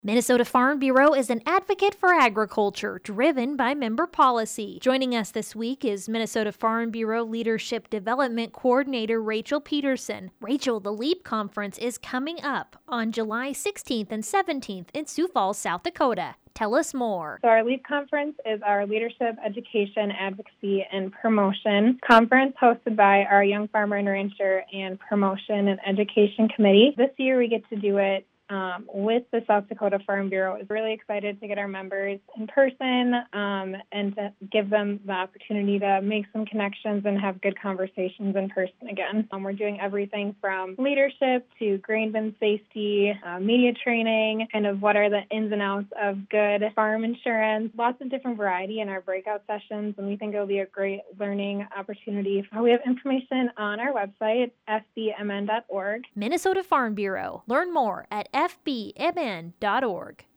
Minnesota Farm Bureau is an advocate for agriculture driven by member policy. Joining us this week is Minnesota Farm Bureau Leadership Development Coordinator Rachel Peterson. Rachel, the LEAP Conference is coming up on July 16th and 17th in Sioux Falls, South Dakota. Tell us more. So our LEAP conference is our Leadership, Education, Advocacy, and Promotion conference hosted by our Young Farmer and Rancher and Promotion and Education Committee. This year we get to do it with the South Dakota Farm Bureau. Is really excited to get our members in person and to give them the opportunity to make some connections and have good conversations in person again. We're doing everything from leadership to grain bin safety, media training, kind of what are the ins and outs of good farm insurance, lots of different variety in our breakout sessions, and we think it'll be a great learning opportunity. We have information on our website, fbmn.org. Minnesota Farm Bureau. Learn more at fbmn.org.